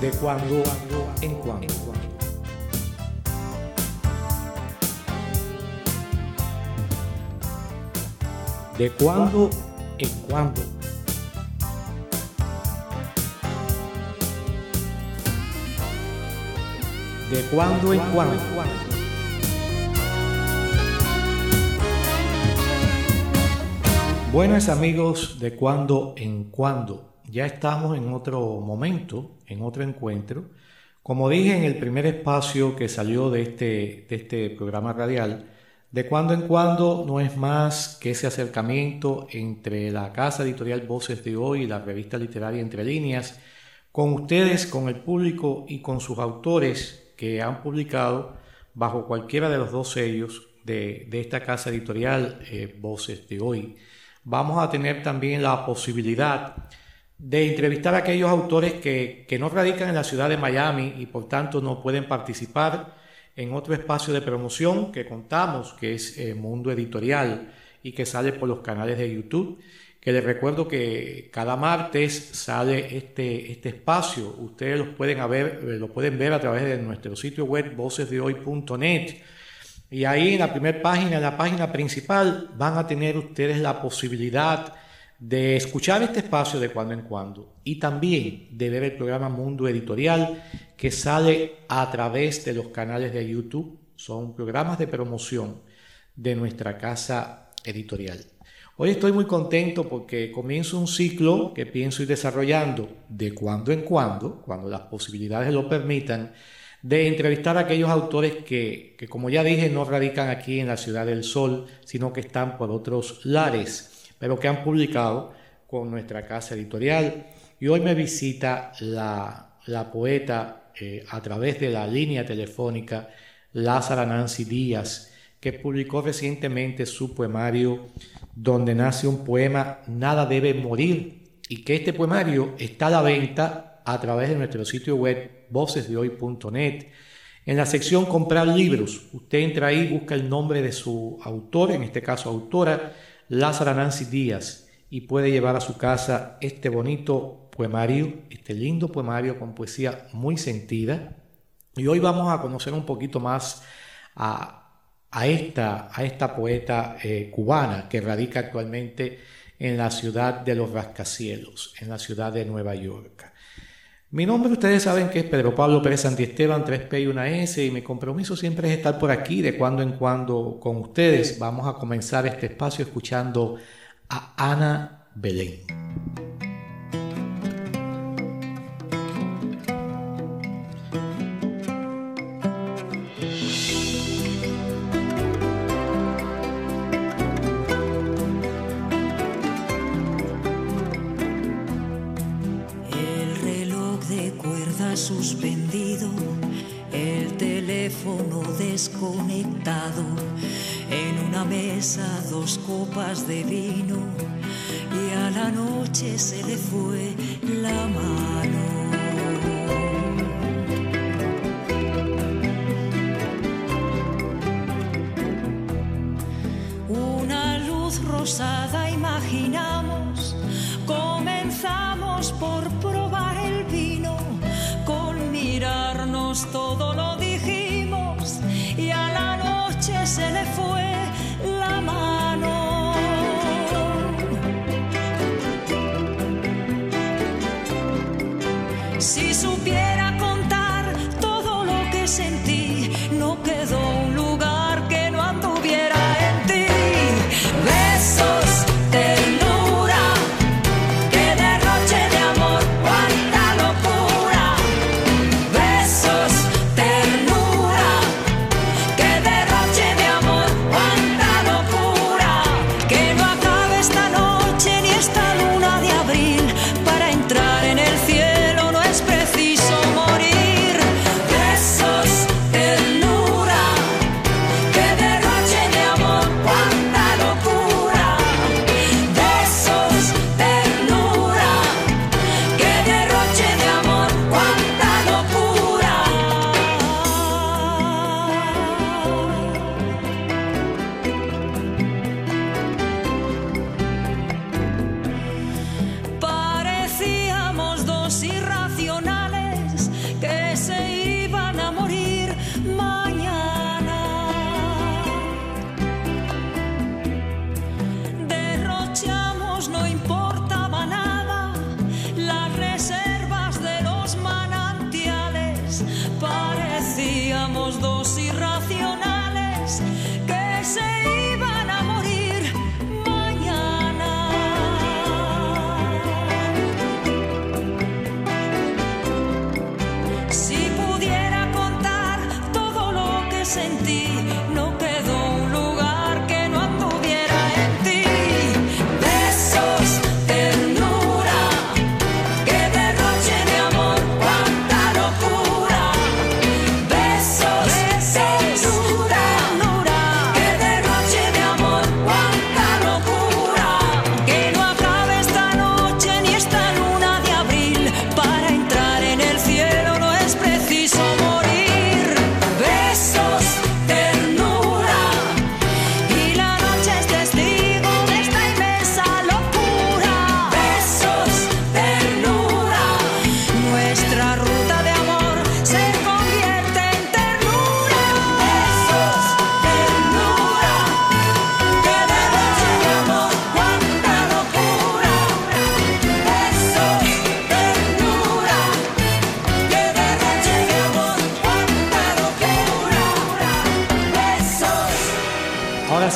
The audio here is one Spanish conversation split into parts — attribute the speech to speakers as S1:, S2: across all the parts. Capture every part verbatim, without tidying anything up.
S1: de cuando en cuando. De cuando en cuando. De cuando en cuando. Buenas amigos, de cuando en cuando. Ya estamos en otro momento, en otro encuentro. Como dije en el primer espacio que salió de este, de este programa radial, de cuando en cuando no es más que ese acercamiento entre la casa editorial Voces de Hoy y la revista literaria Entre Líneas, con ustedes, con el público y con sus autores que han publicado bajo cualquiera de los dos sellos de, de esta casa editorial eh, Voces de Hoy. Vamos a tener también la posibilidad de entrevistar a aquellos autores que, que no radican en la ciudad de Miami y por tanto no pueden participar en otro espacio de promoción que contamos, que es eh, Mundo Editorial y que sale por los canales de YouTube, que les recuerdo que cada martes sale este, este espacio. Ustedes los pueden, ver, lo pueden ver a través de nuestro sitio web voces de hoy punto net. Y ahí en la primera página, en la página principal, van a tener ustedes la posibilidad de escuchar este espacio de cuando en cuando y también de ver el programa Mundo Editorial que sale a través de los canales de YouTube. Son programas de promoción de nuestra casa editorial. Hoy estoy muy contento porque comienzo un ciclo que pienso ir desarrollando de cuando en cuando, cuando las posibilidades lo permitan, de entrevistar a aquellos autores que, que, como ya dije, no radican aquí en la Ciudad del Sol, sino que están por otros lares, pero que han publicado con nuestra casa editorial. Y hoy me visita la, la poeta eh, a través de la línea telefónica Lázara Nancy Díaz, que publicó recientemente su poemario Donde nace un poema, nada debe morir, y que este poemario está a la venta a través de nuestro sitio web voces de hoy punto net. En la sección comprar libros, usted entra ahí, busca el nombre de su autor, en este caso autora, Lázara Nancy Díaz, y puede llevar a su casa este bonito poemario, este lindo poemario con poesía muy sentida. Y hoy vamos a conocer un poquito más a, a, esta, a esta poeta eh, cubana que radica actualmente en la ciudad de los rascacielos, en la ciudad de Nueva York. Mi nombre ustedes saben que es Pedro Pablo Pérez Santiesteban, tres P y una S, y mi compromiso siempre es estar por aquí de cuando en cuando con ustedes. Vamos a comenzar este espacio escuchando a Ana Belén.
S2: Suspendido, el teléfono desconectado, en una mesa dos copas de vino y a la noche se le fue la mano. Una luz rosada imaginamos, comenzamos por probar el vino. Mirarnos todo lo dijimos y a la noche se le fue la mano. Si supiera contar todo lo que sentí, no quedó un lugar que no anduviera en ti. Besos, ternura, que derroche de amor, cuánta locura. Besos, ternura.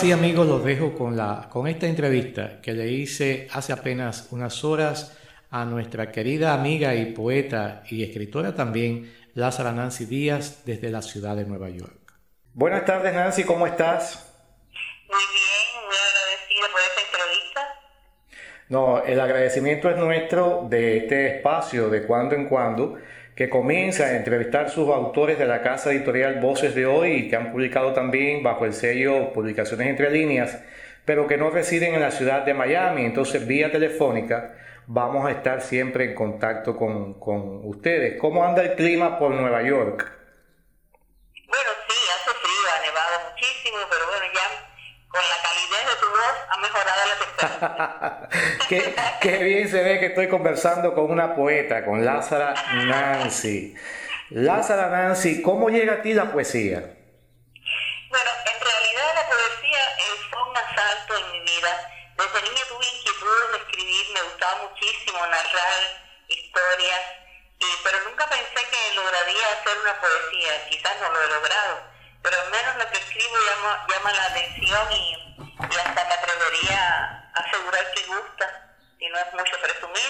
S1: sí, amigos, los dejo con, la, con esta entrevista que le hice hace apenas unas horas a nuestra querida amiga y poeta y escritora también, Lázara Nancy Díaz, desde la ciudad de Nueva York. Buenas tardes, Nancy, ¿cómo estás?
S3: Muy bien, muy agradecida por esta entrevista.
S1: No, el agradecimiento es nuestro de este espacio de cuando en cuando, que comienza a entrevistar sus autores de la casa editorial Voces de Hoy y que han publicado también bajo el sello Publicaciones Entre Líneas, pero que no residen en la ciudad de Miami. Entonces, vía telefónica, vamos a estar siempre en contacto con, con ustedes. ¿Cómo anda el clima por Nueva York?
S3: Bueno, sí, hace frío, ha nevado muchísimo, pero bueno, ya con la calidez de tu voz ha mejorado la temperatura.
S1: qué, qué bien se ve que estoy conversando con una poeta, con Lázara Nancy. Lázara Nancy, ¿cómo llega a ti la poesía?
S3: Bueno, en realidad la poesía eh, fue un asalto en mi vida. Desde niña tuve inquietudes de escribir, me gustaba muchísimo narrar historias, y, pero nunca pensé que lograría hacer una poesía. Quizás no lo he logrado, pero al menos lo que escribo llama, llama la atención y, y hasta me atrevería a asegurar que gusta, si no es mucho presumir,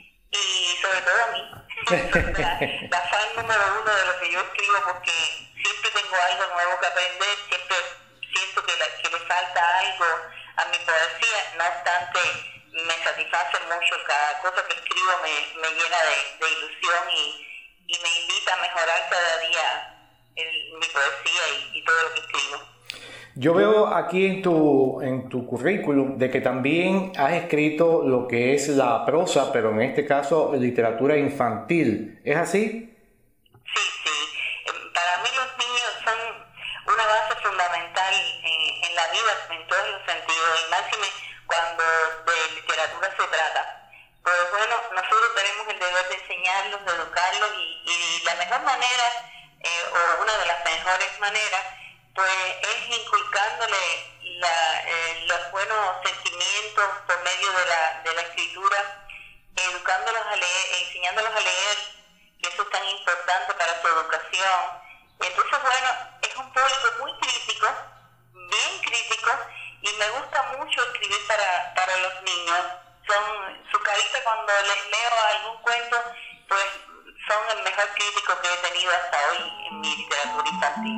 S3: y sobre todo a mí. la, la fan número uno de lo que yo escribo, porque siempre tengo algo nuevo que aprender, siempre siento que, la, que le falta algo a mi poesía. No obstante, me satisface mucho, cada cosa que escribo me, me llena de, de ilusión y, y me invita a mejorar cada día el, mi poesía y, y todo lo que escribo.
S1: Yo veo aquí en tu, en tu currículum de que también has escrito lo que es la prosa, pero en este caso literatura infantil. ¿Es así?
S3: Sí, sí. Para mí los niños son una base fundamental en, en la vida, en todos los sentidos, y máxime cuando de literatura se trata. Pues bueno, nosotros tenemos el deber de enseñarlos, de educarlos, y, y la mejor manera, eh, o una de las mejores maneras, pues es inculcándole la, eh, los buenos sentimientos por medio de la, de la escritura, educándolos a leer, enseñándolos a leer, que eso es tan importante para su educación. Entonces, bueno, es un público muy crítico, bien crítico, y me gusta mucho escribir para, para los niños. Son su carita cuando les leo algún cuento, pues son el mejor crítico que he tenido hasta hoy en mi literatura infantil.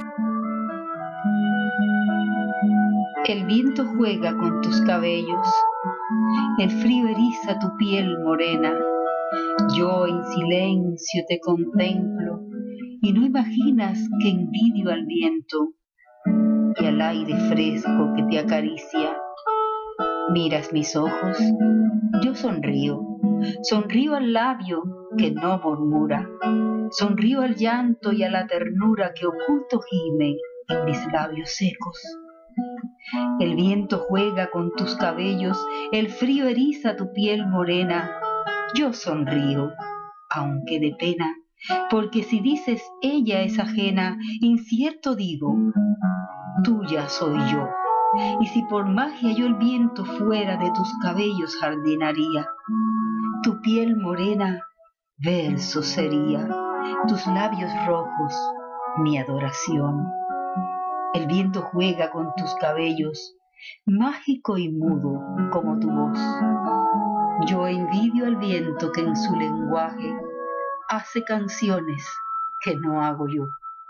S4: El viento juega con tus cabellos, el frío eriza tu piel morena. Yo en silencio te contemplo y no imaginas que envidio al viento y al aire fresco que te acaricia. Miras mis ojos, yo sonrío, sonrío al labio que no murmura, sonrío al llanto y a la ternura que oculto gime en mis labios secos. El viento juega con tus cabellos, el frío eriza tu piel morena. Yo sonrío, aunque de pena, porque si dices ella es ajena, incierto digo, tuya soy yo. Y si por magia yo el viento fuera, de tus cabellos jardinaría. Tu piel morena, verso sería, tus labios rojos, mi adoración. El viento juega con tus cabellos, mágico y mudo como tu voz. Yo envidio al viento que en su lenguaje hace canciones que no hago yo.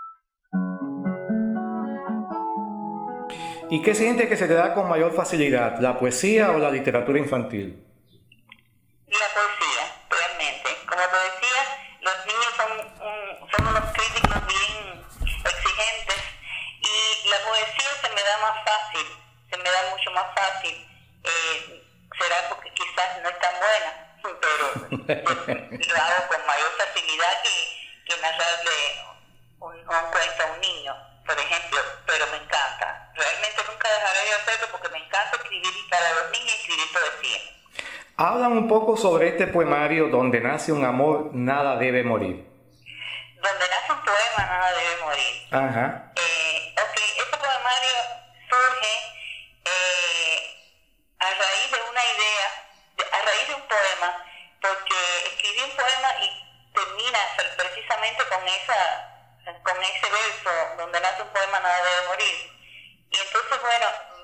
S1: ¿Y qué sientes que se te da con mayor facilidad, la poesía o la literatura infantil?
S3: La poesía, realmente. Como te decía, los niños son, un, son unos críticos bien exigentes, y la poesía se me da más fácil, se me da mucho más fácil. Eh, será porque quizás no es tan buena, pero lo hago con mayor facilidad que, que narrarle un, un cuento a un niño, por ejemplo, pero me encanta. Realmente nunca dejaré de hacerlo porque me encanta escribir para los niños y escribir poesía.
S1: Hablan un poco sobre este poemario, Donde nace un amor, nada debe morir.
S3: Donde nace un poema, nada debe morir.
S1: Ajá.
S3: Eh, ok, este poemario surge eh, a raíz de una idea, de, a raíz de un poema, porque escribí un poema y termina precisamente con esa con ese verso, donde nace un poema, nada debe morir. Y entonces, bueno,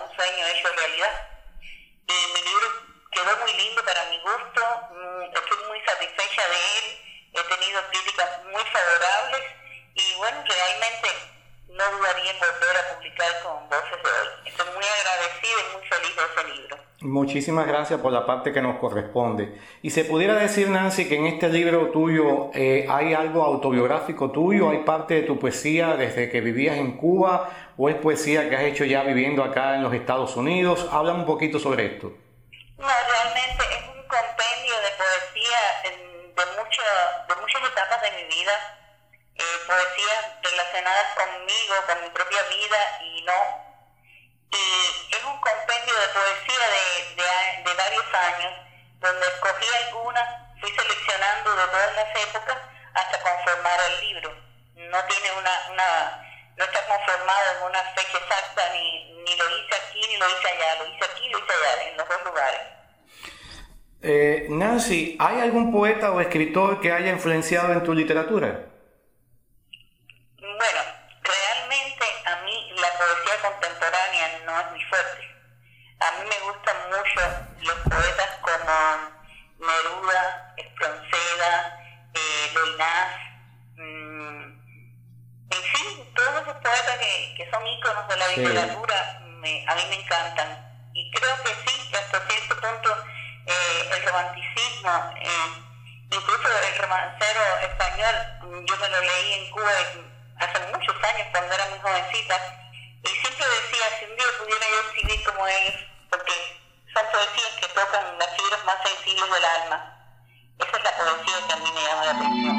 S3: un sueño hecho realidad. Y mi libro quedó muy lindo para mi gusto, estoy muy satisfecha de él, he tenido críticas muy favorables y bueno, realmente no dudaría en volver a publicar con Voces de Hoy. Estoy muy agradecida y muy feliz de ese libro.
S1: Muchísimas gracias por la parte que nos corresponde. Y se pudiera decir, Nancy, que en este libro tuyo eh, hay algo autobiográfico tuyo, hay parte de tu poesía desde que vivías en Cuba, o es poesía que has hecho ya viviendo acá en los Estados Unidos. Habla un poquito sobre esto.
S3: No, realmente es un compendio de poesía de, mucho, de muchas etapas de mi vida, eh, poesías relacionadas conmigo, con mi propia vida y no. Y es un compendio de poesía de, de, de varios años, donde escogí algunas, fui seleccionando de todas las épocas hasta conformar el libro. No tiene una, una no está conformado en una fecha exacta, ni, ni lo hice aquí ni lo hice allá, lo hice aquí y lo hice allá, en los dos lugares.
S1: Eh, Nancy, ¿hay algún poeta o escritor que haya influenciado en tu literatura?
S3: Bueno, realmente a mí la poesía contemporánea no es mi fuerte. A mí me gustan mucho los poetas como Neruda, Espronceda, eh, Loinaz, mmm, en fin, todos esos poetas que, que son íconos de la sí. literatura, me, a mí me encantan. Y creo que sí, que hasta cierto punto eh, el romanticismo, eh, incluso el romancero español, yo me lo leí en Cuba hace muchos años cuando era muy jovencita, y siempre decía, si un día pudiera yo escribir como ellos, porque son poesías que tocan las fibras más sensibles del alma. Esa es la poesía que a mí me llama la atención.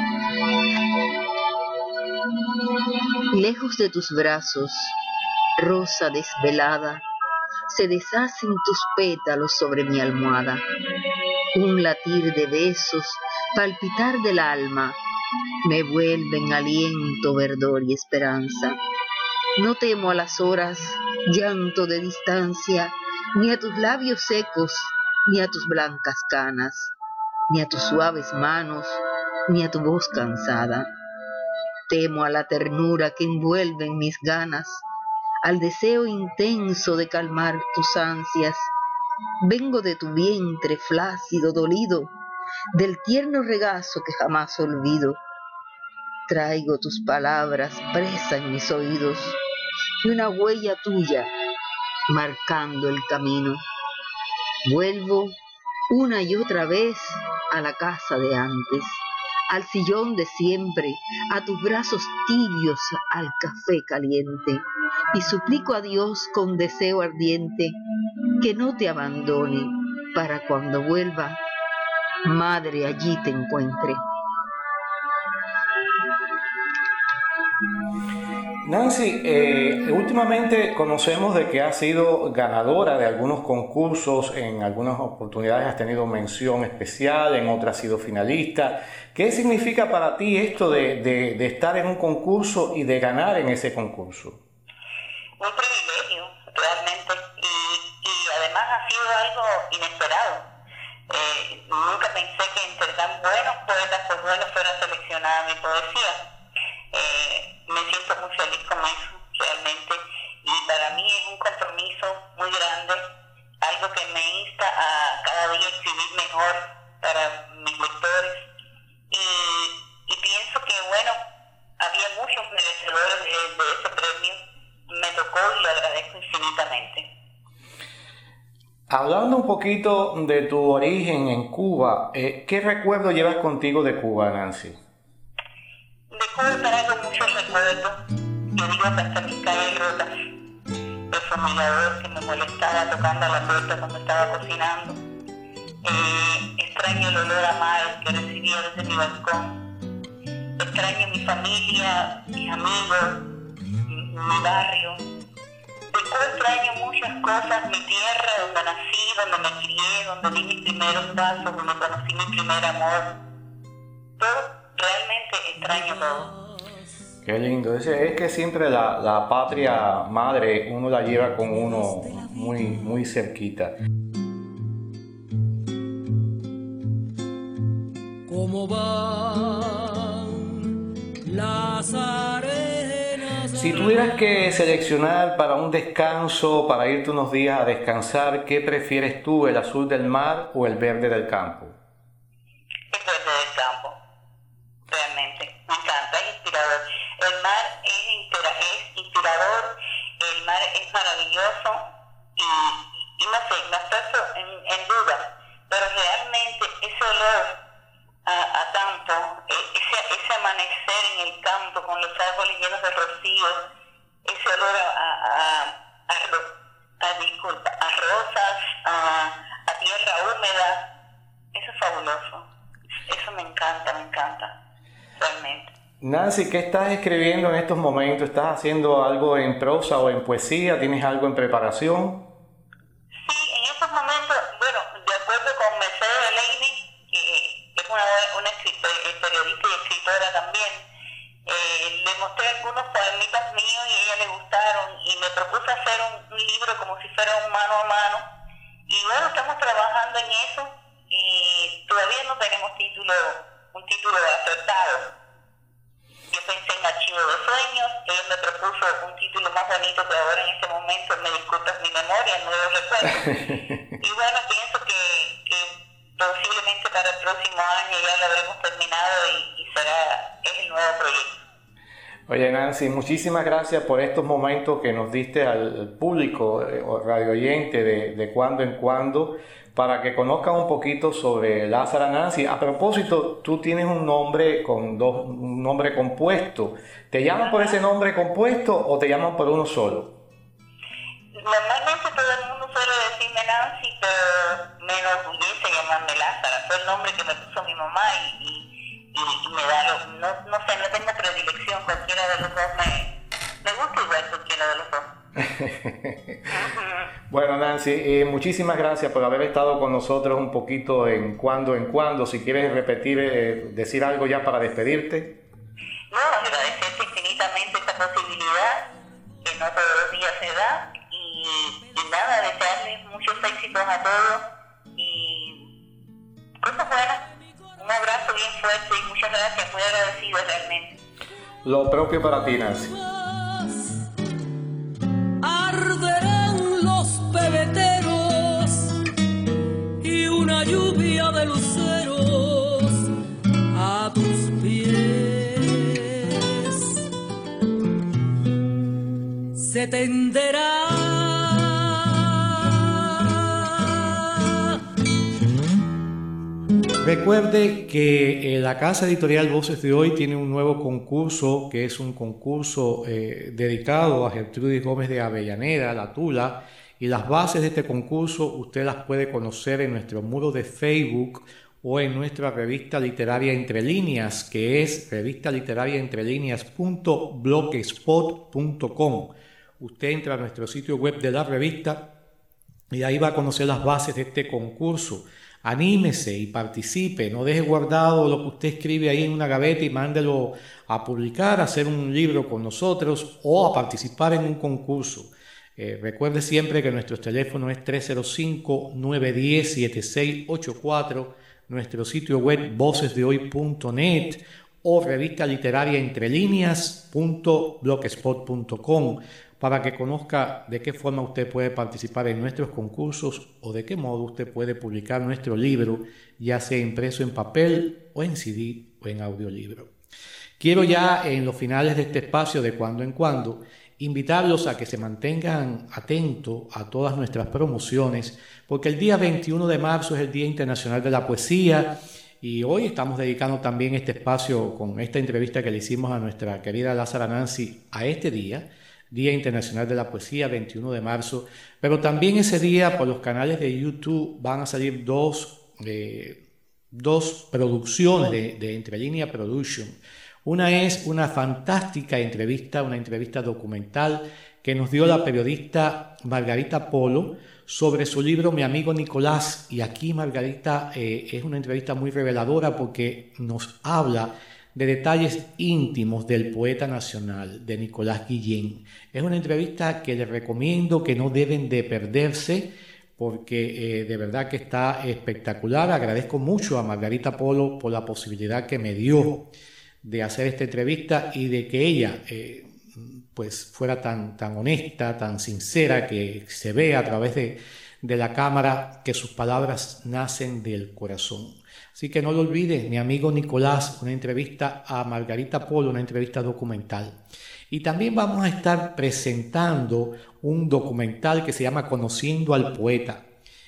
S4: Lejos de tus brazos, rosa desvelada, se deshacen tus pétalos sobre mi almohada. Un latir de besos, palpitar del alma, me vuelven aliento, verdor y esperanza. No temo a las horas, llanto de distancia, ni a tus labios secos, ni a tus blancas canas, ni a tus suaves manos, ni a tu voz cansada. Temo a la ternura que envuelve en mis ganas, al deseo intenso de calmar tus ansias. Vengo de tu vientre flácido, dolido, del tierno regazo que jamás olvido. Traigo tus palabras presa en mis oídos y una huella tuya marcando el camino. Vuelvo una y otra vez a la casa de antes, al sillón de siempre, a tus brazos tibios, al café caliente, y suplico a Dios con deseo ardiente que no te abandone para cuando vuelva, madre, allí te encuentre.
S1: Nancy, eh, últimamente conocemos de que has sido ganadora de algunos concursos, en algunas oportunidades has tenido mención especial, en otras has sido finalista. ¿Qué significa para ti esto de, de, de estar en un concurso y de ganar en ese concurso?
S3: Un privilegio, realmente, y, y además ha sido algo inesperado. Eh, nunca pensé que entre tan buenos poetas pues bueno fuera seleccionada mi poesía. Eh, me siento muy feliz con eso, realmente, y para mí es un compromiso muy grande, algo que me insta a cada día escribir mejor para mis lectores, y, y pienso que, bueno, había muchos merecedores de, de ese premio, me tocó y lo agradezco infinitamente.
S1: Hablando un poquito de tu origen en Cuba, eh, ¿qué recuerdo llevas contigo de Cuba, Nancy?
S3: De Cuba traigo muchos recuerdos, yo digo que hasta mis calles rotas, el fumigador que me molestaba tocando a la puerta cuando estaba cocinando, eh, extraño el olor a mar que recibía desde mi balcón, extraño mi familia, mis amigos, mi, mi barrio. De Cuba extraño muchas cosas, mi tierra donde nací, donde me crié, donde di mis primeros pasos, donde conocí mi primer amor. Todo, realmente extraño todo.
S1: Qué lindo, es, es que siempre la, la patria madre uno la lleva con uno muy, muy cerquita.
S5: ¿Cómo van las arenas?
S1: Si tuvieras que seleccionar para un descanso, para irte unos días a descansar, ¿qué prefieres tú, el azul del mar o el verde del campo?
S3: El verde del campo, realmente, me encanta, es inspirador. El mar es, inspira- es inspirador, el mar es maravilloso y, y no sé, me asocio en, en duda, pero realmente ese olor a, a campo, ese, ese amanecer en el campo con los árboles llenos de rocío, ese olor a, a, a, a, a, disculpa, a rosas, a, a tierra húmeda, eso es fabuloso. Eso me encanta, me encanta, realmente.
S1: Nancy, ¿qué estás escribiendo en estos momentos? ¿Estás haciendo algo en prosa o en poesía? ¿Tienes algo en preparación?
S3: Sí, en estos momentos, bueno, de acuerdo con Mercedes Lady, que es una, una escritora, periodista y escritora también, eh, le mostré algunos poemitas míos y a ella le gustaron y me propuso hacer un, un libro como si fuera un mano a mano. Y bueno, estamos trabajando en eso y todavía no tenemos título, un título acertado. Yo pensé en Archivo de Sueños, ella me propuso un título más bonito que ahora en este momento, me disculpas mi memoria, no lo recuerdo. Y bueno, pienso que, que posiblemente para el próximo año ya lo habremos terminado y, y será, es el nuevo proyecto.
S1: Oye Nancy, muchísimas gracias por estos momentos que nos diste al público eh, o radio oyente de, de cuando en cuando, para que conozcan un poquito sobre Lázara Nancy. A propósito, tú tienes un nombre con dos, un nombre compuesto. ¿Te llaman por ese nombre compuesto o te llaman por uno solo?
S3: Normalmente todo el mundo suele decirme Nancy, pero me enorgullece llamarme Lázara. Fue el nombre que me puso mi mamá y, y, y, y me da, lo, no, no sé, no tengo predilección, cualquiera de los dos me, me gusta igual cualquiera de los dos.
S1: Bueno Nancy, eh, muchísimas gracias por haber estado con nosotros un poquito en cuando en cuando. Si quieres repetir, eh, decir algo ya para despedirte.
S3: No, agradecerte infinitamente esta posibilidad que no todos los días se da y, y nada, desearles muchos éxitos a todos y cosas buenas. Un abrazo bien fuerte y muchas gracias, muy agradecida realmente.
S1: Lo propio para ti, Nancy.
S2: Arderán los pebeteros y una lluvia de luceros a tus pies se tenderá.
S1: Recuerde que eh, la casa editorial Voces de Hoy tiene un nuevo concurso, que es un concurso eh, dedicado a Gertrudis Gómez de Avellaneda, la Tula, y las bases de este concurso usted las puede conocer en nuestro muro de Facebook o en nuestra revista literaria Entre Líneas, que es revista literaria entre líneas punto blogspot punto com. Usted entra a nuestro sitio web de la revista y ahí va a conocer las bases de este concurso. Anímese y participe, no deje guardado lo que usted escribe ahí en una gaveta y mándelo a publicar, a hacer un libro con nosotros o a participar en un concurso. Eh, recuerde siempre que nuestro teléfono es tres cero cinco, nueve uno cero, siete seis ocho cuatro, nuestro sitio web voces de hoy punto net o revista literaria entre líneas punto blogspot punto com, para que conozca de qué forma usted puede participar en nuestros concursos o de qué modo usted puede publicar nuestro libro, ya sea impreso en papel o en C D o en audiolibro. Quiero ya en los finales de este espacio de cuando en cuando invitarlos a que se mantengan atentos a todas nuestras promociones, porque el día veintiuno de marzo es el Día Internacional de la Poesía y hoy estamos dedicando también este espacio con esta entrevista que le hicimos a nuestra querida Lázara Nancy a este día, Día Internacional de la Poesía, veintiuno de marzo, pero también ese día por los canales de YouTube van a salir dos, eh, dos producciones de, de Entre Línea Production. Una es una fantástica entrevista, una entrevista documental que nos dio la periodista Margarita Polo sobre su libro Mi amigo Nicolás, y aquí Margarita eh, es una entrevista muy reveladora porque nos habla de detalles íntimos del poeta nacional, de Nicolás Guillén. Es una entrevista que les recomiendo que no deben de perderse porque eh, de verdad que está espectacular. Agradezco mucho a Margarita Polo por la posibilidad que me dio de hacer esta entrevista y de que ella eh, pues fuera tan, tan honesta, tan sincera, que se ve a través de, de la cámara que sus palabras nacen del corazón. Así que no lo olvides, mi amigo Nicolás, una entrevista a Margarita Polo, una entrevista documental. Y también vamos a estar presentando un documental que se llama Conociendo al Poeta,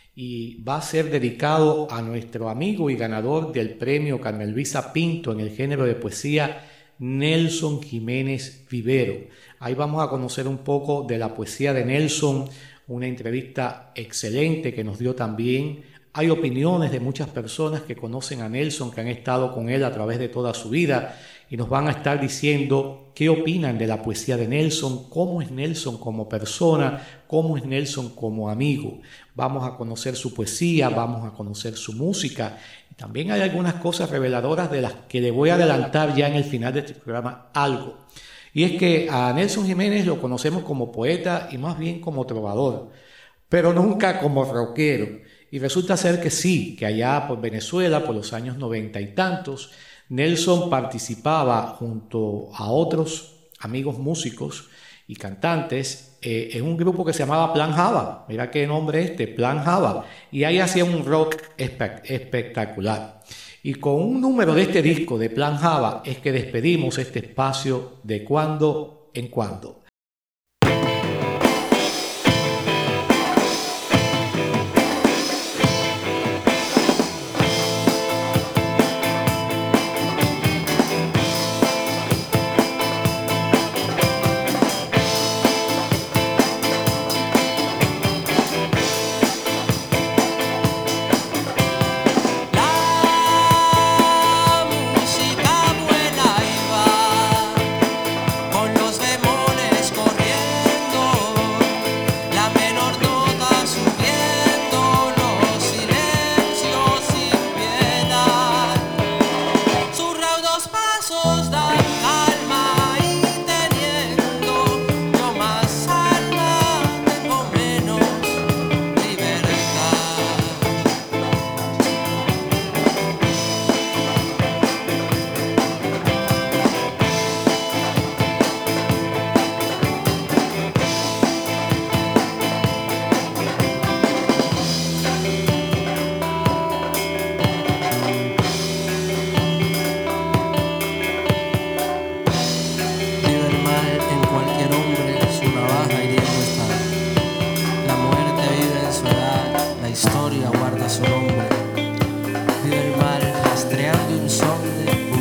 S1: y va a ser dedicado a nuestro amigo y ganador del premio Carmen Luisa Pinto en el género de poesía, Nelson Jiménez Vivero. Ahí vamos a conocer un poco de la poesía de Nelson, una entrevista excelente que nos dio también. Hay opiniones de muchas personas que conocen a Nelson, que han estado con él a través de toda su vida, y nos van a estar diciendo qué opinan de la poesía de Nelson, cómo es Nelson como persona, cómo es Nelson como amigo. Vamos a conocer su poesía, vamos a conocer su música. También hay algunas cosas reveladoras de las que le voy a adelantar ya en el final de este programa algo. Y es que a Nelson Jiménez lo conocemos como poeta y más bien como trovador, pero nunca como rockero. Y resulta ser que sí, que allá por Venezuela, por los años noventa y tantos, Nelson participaba junto a otros amigos músicos y cantantes eh, en un grupo que se llamaba Plan Java. Mira qué nombre este, Plan Java. Y ahí hacía un rock espe- espectacular. Y con un número de este disco de Plan Java es que despedimos este espacio de Cuando en Cuando.
S5: Historia guarda su nombre, vive el mal rastreando insomne